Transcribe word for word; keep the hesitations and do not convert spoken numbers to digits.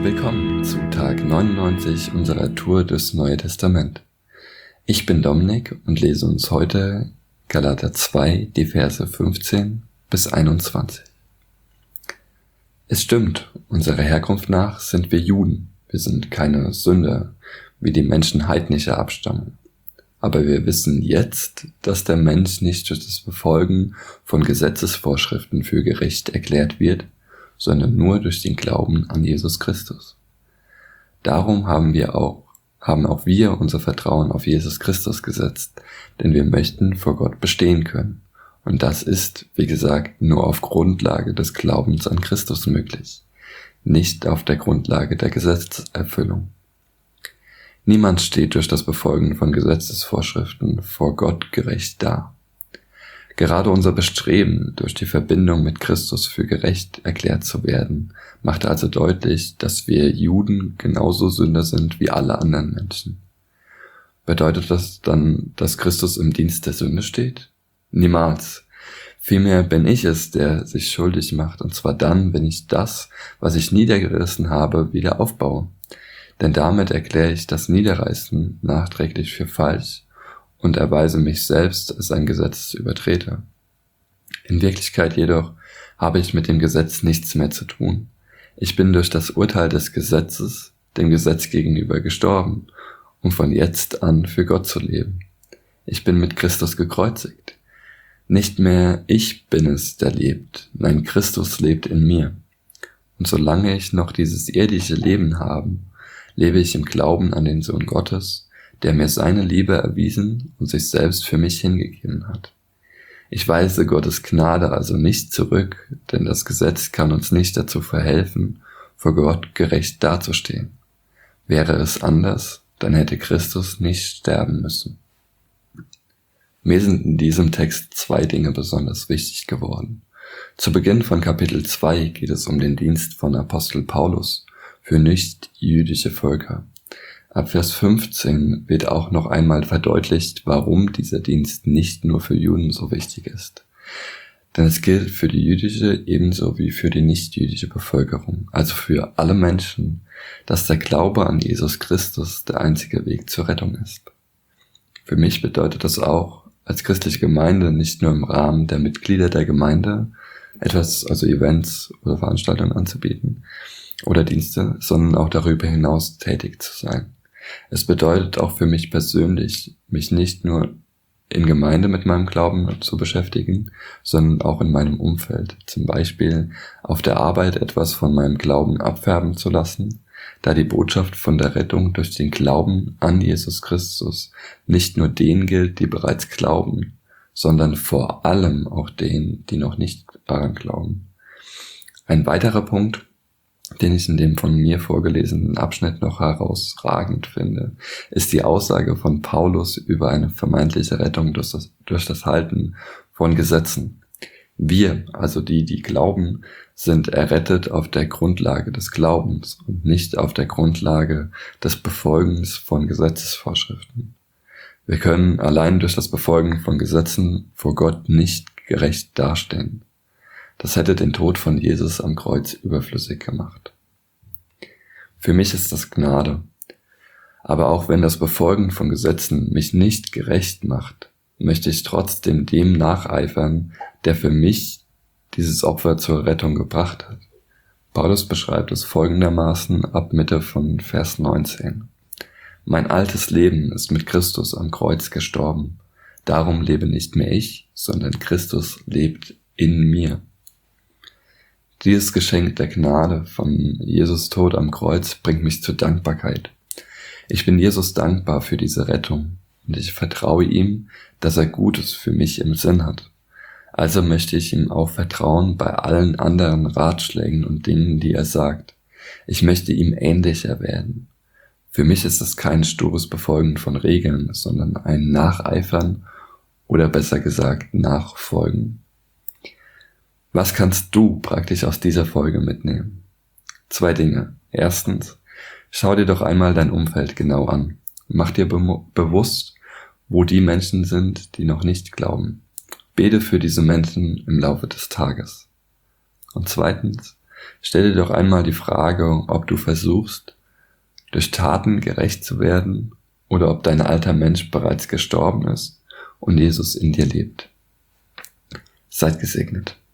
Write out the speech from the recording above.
willkommen zu Tag neunundneunzig unserer Tour durchs Neue Testament. Ich bin Dominik und lese uns heute Galater zwei, die Verse fünfzehn bis einundzwanzig. Es stimmt, unserer Herkunft nach sind wir Juden. Wir sind keine Sünder, wie die Menschen heidnischer Abstammung. Aber wir wissen jetzt, dass der Mensch nicht durch das Befolgen von Gesetzesvorschriften für gerecht erklärt wird, sondern nur durch den Glauben an Jesus Christus. Darum haben wir auch, haben auch wir unser Vertrauen auf Jesus Christus gesetzt, denn wir möchten vor Gott bestehen können. Und das ist, wie gesagt, nur auf Grundlage des Glaubens an Christus möglich, nicht auf der Grundlage der Gesetzeserfüllung. Niemand steht durch das Befolgen von Gesetzesvorschriften vor Gott gerecht da. Gerade unser Bestreben, durch die Verbindung mit Christus für gerecht erklärt zu werden, macht also deutlich, dass wir Juden genauso Sünder sind wie alle anderen Menschen. Bedeutet das dann, dass Christus im Dienst der Sünde steht? Niemals. Vielmehr bin ich es, der sich schuldig macht, und zwar dann, wenn ich das, was ich niedergerissen habe, wieder aufbaue. Denn damit erkläre ich das Niederreißen nachträglich für falsch und erweise mich selbst als ein Gesetzesübertreter. In Wirklichkeit jedoch habe ich mit dem Gesetz nichts mehr zu tun. Ich bin durch das Urteil des Gesetzes dem Gesetz gegenüber gestorben, um von jetzt an für Gott zu leben. Ich bin mit Christus gekreuzigt. Nicht mehr ich bin es, der lebt, nein, Christus lebt in mir. Und solange ich noch dieses irdische Leben habe, lebe ich im Glauben an den Sohn Gottes, der mir seine Liebe erwiesen und sich selbst für mich hingegeben hat. Ich weise Gottes Gnade also nicht zurück, denn das Gesetz kann uns nicht dazu verhelfen, vor Gott gerecht dazustehen. Wäre es anders, dann hätte Christus nicht sterben müssen. Mir sind in diesem Text zwei Dinge besonders wichtig geworden. Zu Beginn von Kapitel zwei geht es um den Dienst von Apostel Paulus für nicht-jüdische Völker. Ab Vers fünfzehn wird auch noch einmal verdeutlicht, warum dieser Dienst nicht nur für Juden so wichtig ist. Denn es gilt für die jüdische ebenso wie für die nicht-jüdische Bevölkerung, also für alle Menschen, dass der Glaube an Jesus Christus der einzige Weg zur Rettung ist. Für mich bedeutet das auch, als christliche Gemeinde nicht nur im Rahmen der Mitglieder der Gemeinde etwas, also Events oder Veranstaltungen anzubieten oder Dienste, sondern auch darüber hinaus tätig zu sein. Es bedeutet auch für mich persönlich, mich nicht nur in Gemeinde mit meinem Glauben zu beschäftigen, sondern auch in meinem Umfeld, zum Beispiel auf der Arbeit etwas von meinem Glauben abfärben zu lassen, da die Botschaft von der Rettung durch den Glauben an Jesus Christus nicht nur denen gilt, die bereits glauben, sondern vor allem auch denen, die noch nicht daran glauben. Ein weiterer Punkt, den ich in dem von mir vorgelesenen Abschnitt noch herausragend finde, ist die Aussage von Paulus über eine vermeintliche Rettung durch das, durch das Halten von Gesetzen. Wir, also die, die glauben, sind errettet auf der Grundlage des Glaubens und nicht auf der Grundlage des Befolgens von Gesetzesvorschriften. Wir können allein durch das Befolgen von Gesetzen vor Gott nicht gerecht dastehen. Das hätte den Tod von Jesus am Kreuz überflüssig gemacht. Für mich ist das Gnade. Aber auch wenn das Befolgen von Gesetzen mich nicht gerecht macht, möchte ich trotzdem dem nacheifern, der für mich dieses Opfer zur Rettung gebracht hat. Paulus beschreibt es folgendermaßen ab Mitte von Vers neunzehn. Mein altes Leben ist mit Christus am Kreuz gestorben. Darum lebe nicht mehr ich, sondern Christus lebt in mir. Dieses Geschenk der Gnade von Jesus Tod am Kreuz bringt mich zur Dankbarkeit. Ich bin Jesus dankbar für diese Rettung und ich vertraue ihm, dass er Gutes für mich im Sinn hat. Also möchte ich ihm auch vertrauen bei allen anderen Ratschlägen und Dingen, die er sagt. Ich möchte ihm ähnlicher werden. Für mich ist es kein stures Befolgen von Regeln, sondern ein Nacheifern oder besser gesagt Nachfolgen. Was kannst du praktisch aus dieser Folge mitnehmen? Zwei Dinge. Erstens, schau dir doch einmal dein Umfeld genau an. Mach dir be- bewusst, wo die Menschen sind, die noch nicht glauben. Bete für diese Menschen im Laufe des Tages. Und zweitens, Stell dir doch einmal die Frage, ob du versuchst, durch Taten gerecht zu werden oder ob dein alter Mensch bereits gestorben ist und Jesus in dir lebt. Seid gesegnet.